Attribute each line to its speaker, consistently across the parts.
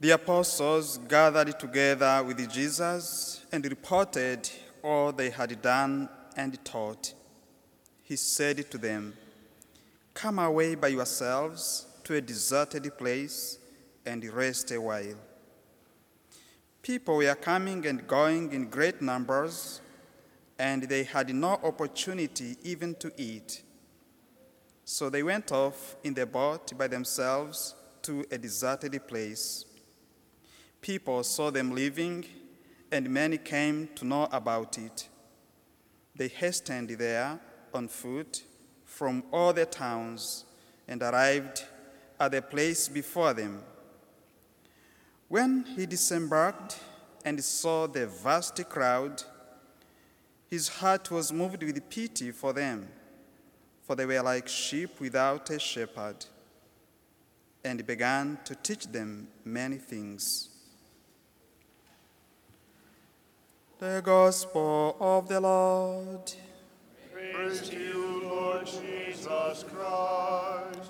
Speaker 1: The apostles gathered together with Jesus and reported all they had done and taught. He said to them, "Come away by yourselves to a deserted place and rest a while." People were coming and going in great numbers, and they had no opportunity even to eat. So they went off in the boat by themselves to a deserted place. People saw them leaving, and many came to know about it. They hastened there on foot from all the towns and arrived at the place before them. When he disembarked and saw the vast crowd, his heart was moved with pity for them, for they were like sheep without a shepherd, and began to teach them many things. The Gospel of the Lord.
Speaker 2: Praise to you, Lord Jesus Christ.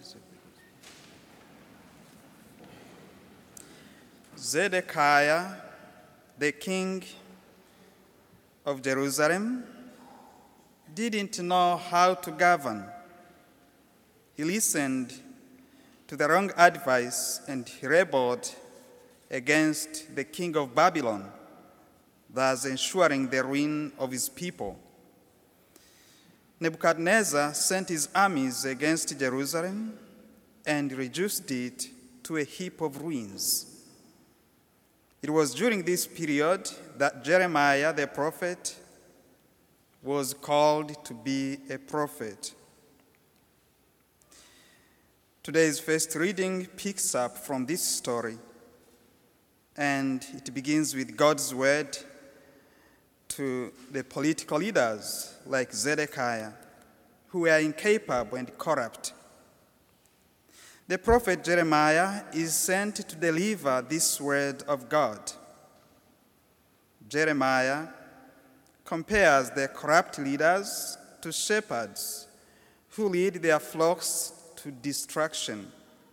Speaker 1: Zedekiah, the king of Jerusalem, didn't know how to govern. He listened to the wrong advice and he rebelled against the king of Babylon, thus ensuring the ruin of his people. Nebuchadnezzar sent his armies against Jerusalem and reduced it to a heap of ruins. It was during this period that Jeremiah the prophet was called to be a prophet. Today's first reading picks up from this story, and it begins with God's word to the political leaders like Zedekiah, who were incapable and corrupt. The prophet Jeremiah is sent to deliver this word of God. Jeremiah compares the corrupt leaders to shepherds who lead their flocks to destruction.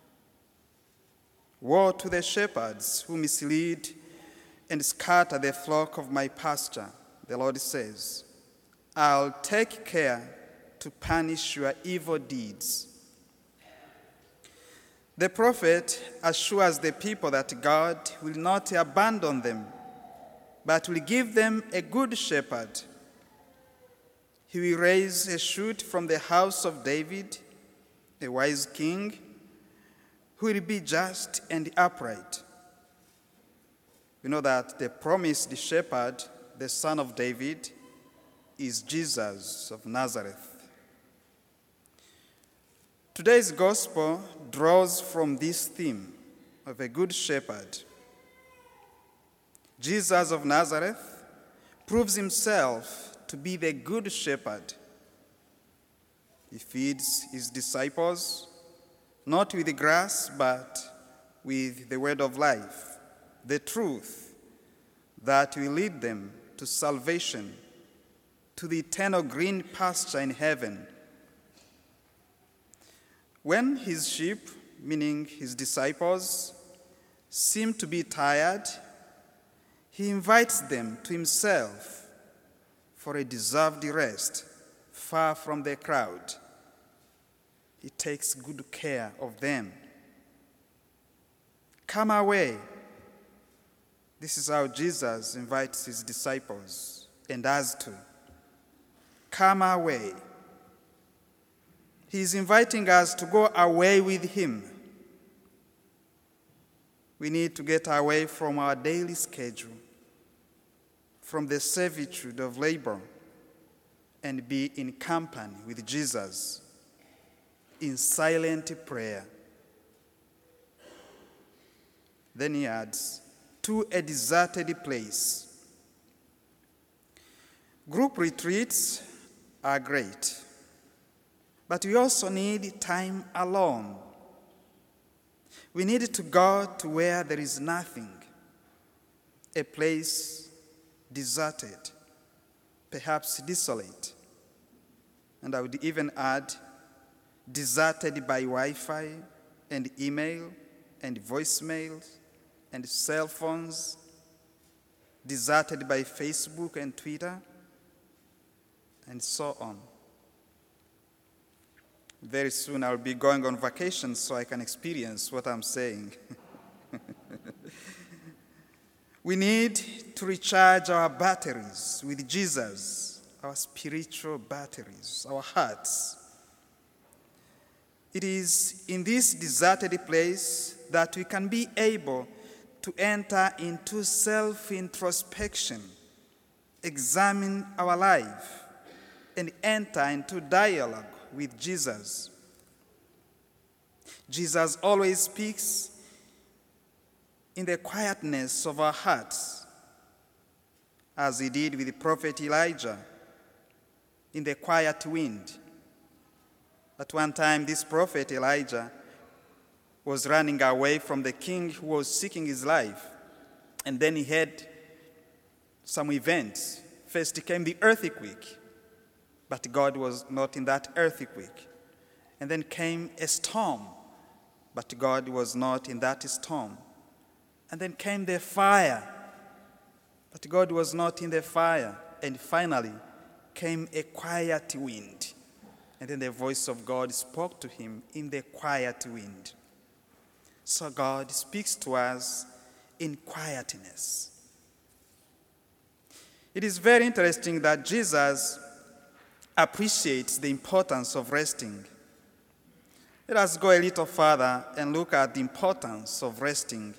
Speaker 1: Woe to the shepherds who mislead and scatter the flock of my pasture, the Lord says. I'll take care to punish your evil deeds. The prophet assures the people that God will not abandon them, but will give them a good shepherd. He will raise a shoot from the house of David, a wise king, who will be just and upright. We know that the promised shepherd, the son of David, is Jesus of Nazareth. Today's gospel draws from this theme of a good shepherd. Jesus of Nazareth proves himself to be the good shepherd. He feeds his disciples not with grass, but with the word of life, the truth that will lead them to salvation, to the eternal green pasture in heaven. When his sheep, meaning his disciples, seem to be tired, he invites them to himself for a deserved rest, far from the crowd. He takes good care of them. Come away. This is how Jesus invites his disciples and us to. Come away. He is inviting us to go away with him. We need to get away from our daily schedule, from the servitude of labor, and be in company with Jesus in silent prayer. Then he adds, to a deserted place. Group retreats are great, but we also need time alone. We need to go to where there is nothing, a place deserted, perhaps desolate. And I would even add, deserted by Wi-Fi and email and voicemails and cell phones, deserted by Facebook and Twitter, and so on. Very soon I'll be going on vacation so I can experience what I'm saying. We need to recharge our batteries with Jesus, our spiritual batteries, our hearts. It is in this deserted place that we can be able to enter into self-introspection, examine our life, and enter into dialogue with Jesus. Jesus always speaks in the quietness of our hearts, as he did with the prophet Elijah, in the quiet wind. At one time, this prophet Elijah was running away from the king who was seeking his life. And then he had some events. First came the earthquake, but God was not in that earthquake. And then came a storm, but God was not in that storm. And then came the fire, but God was not in the fire. And finally came a quiet wind. And then the voice of God spoke to him in the quiet wind. So God speaks to us in quietness. It is very interesting that Jesus appreciates the importance of resting. Let us go a little further and look at the importance of resting.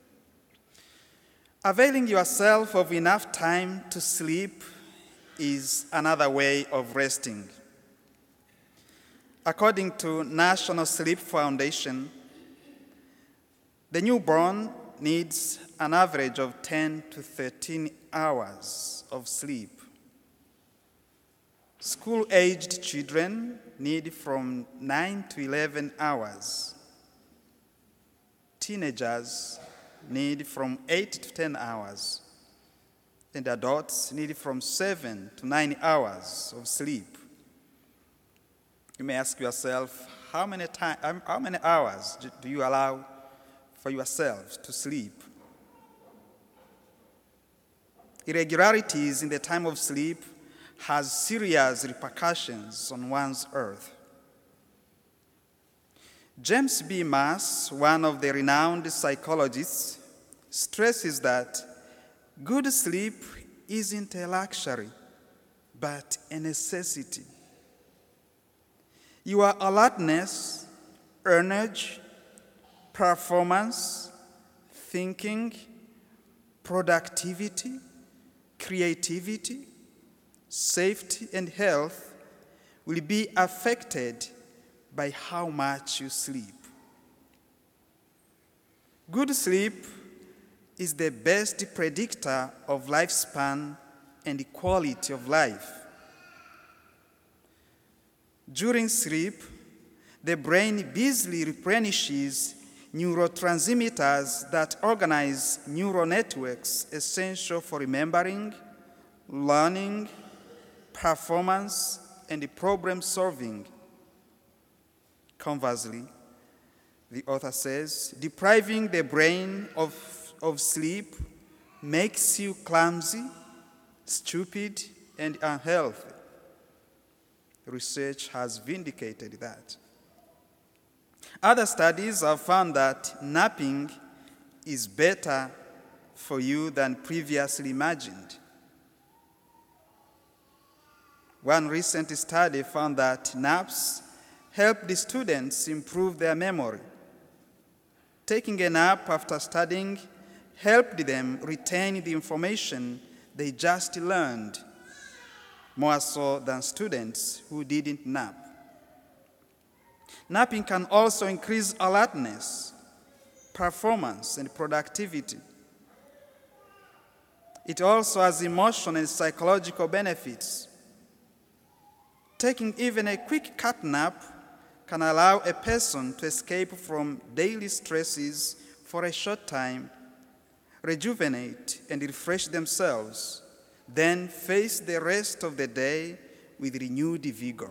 Speaker 1: Availing yourself of enough time to sleep is another way of resting. According to National Sleep Foundation, the newborn needs an average of 10 to 13 hours of sleep. School-aged children need from 9 to 11 hours. Teenagers need from 8 to 10 hours. And adults need from 7 to 9 hours of sleep. You may ask yourself, how many hours do you allow for yourselves to sleep? Irregularities in the time of sleep has serious repercussions on one's health. James B. Mass, one of the renowned psychologists, stresses that good sleep isn't a luxury, but a necessity. Your alertness, energy, performance, thinking, productivity, creativity, safety, and health will be affected by how much you sleep. Good sleep is the best predictor of lifespan and the quality of life. During sleep, the brain busily replenishes neurotransmitters that organize neural networks essential for remembering, learning, performance, and problem solving. Conversely, the author says, depriving the brain of sleep makes you clumsy, stupid, and unhealthy. Research has vindicated that. Other studies have found that napping is better for you than previously imagined. One recent study found that naps help the students improve their memory. Taking a nap after studying helped them retain the information they just learned, more so than students who didn't nap. Napping can also increase alertness, performance, and productivity. It also has emotional and psychological benefits. Taking even a quick cat nap can allow a person to escape from daily stresses for a short time, rejuvenate and refresh themselves, then face the rest of the day with renewed vigor.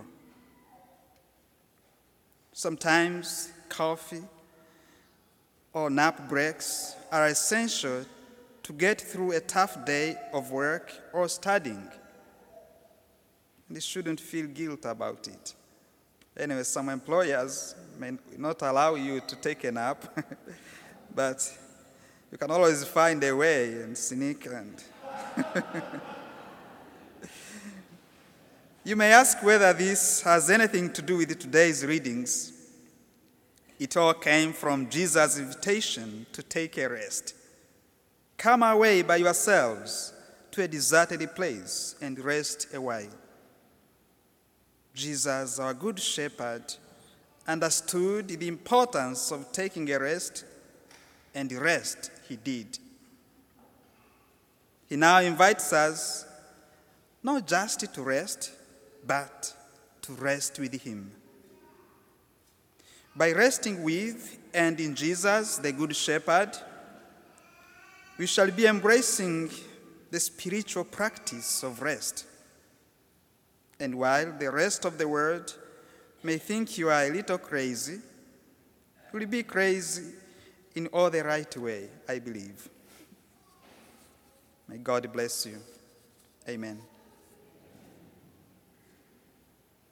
Speaker 1: Sometimes coffee or nap breaks are essential to get through a tough day of work or studying. And you shouldn't feel guilt about it. Anyway, some employers may not allow you to take a nap, but you can always find a way and sneak and... You may ask whether this has anything to do with today's readings. It all came from Jesus' invitation to take a rest. Come away by yourselves to a deserted place and rest a while. Jesus, our good shepherd, understood the importance of taking a rest, and rest he did. He now invites us not just to rest, but to rest with him. By resting with and in Jesus, the Good Shepherd, we shall be embracing the spiritual practice of rest. And while the rest of the world may think you are a little crazy, you will be crazy in all the right way, I believe. May God bless you. Amen.